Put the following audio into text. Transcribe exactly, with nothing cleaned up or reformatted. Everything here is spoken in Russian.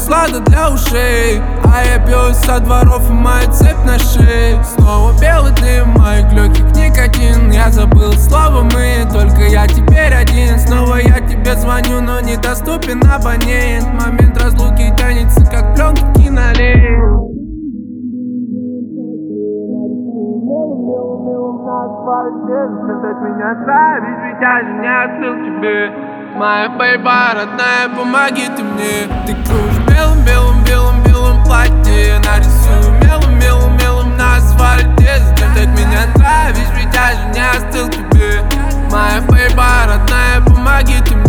услада для ушей. А я пью со дворов, и моя цепь на шее. Снова белый дым, моих легких никотин. Я забыл слово мы, только я теперь один. Снова я тебе звоню, но недоступен абонент. Момент разлуки тянется, как пленка кинолент. Заставь меня травить, ведь я же не остыл тебе. Моя бейба родная, помоги ты мне. Ты кружишь белым, белым, белым, белым платье. Нарисую мелом, мелом, мелом на асфальте. Заставь меня травить, ведь я же не остыл тебе. Моя бейба родная, помоги ты мне.